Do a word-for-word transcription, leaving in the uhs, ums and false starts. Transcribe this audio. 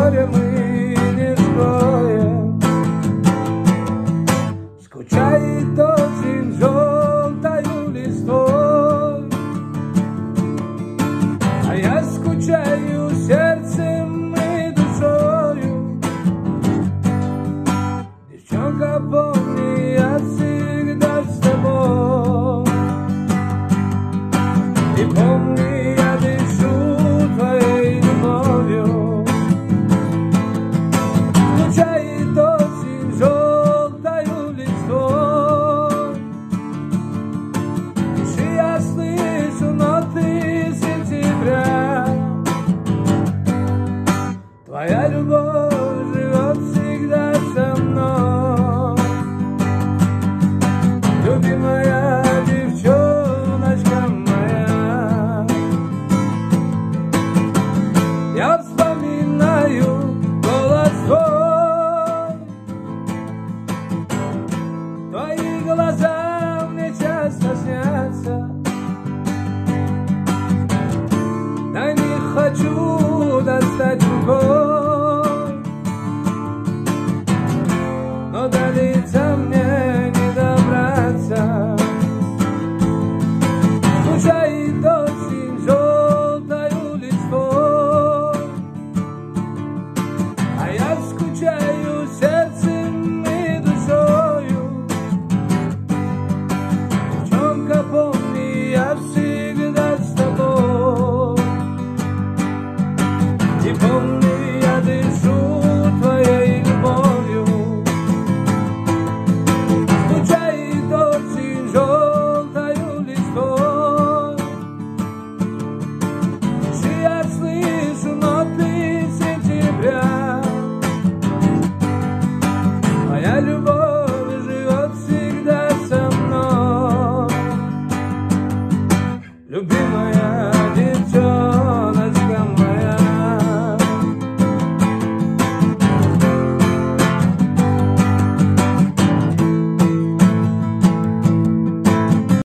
горе мы не скроем. Скучает осень желтою листвой, а я скучаю сердцем и душою. Девчонка, помни, я всегда с тобой. И помни, я дышу твоей любовью. Скучает осень желтою листвой, тише я слышу ноты сентября. Твоя любовь живет всегда со мной. Любимая девчоночка моя, я вспоминаю голос твой. Твои глаза мне часто снятся, да не хочу достать рукой, но до лица мне не добраться. Скучает осень желтою листвой, а я скучаю сердцем и душою. Девчонка, помни, я всегда с тобой. И помни, я дышу твоей любовью. Скучает осень желтою листвой, тише я слышу ноты сентября. Моя любовь живет всегда со мной. Любимая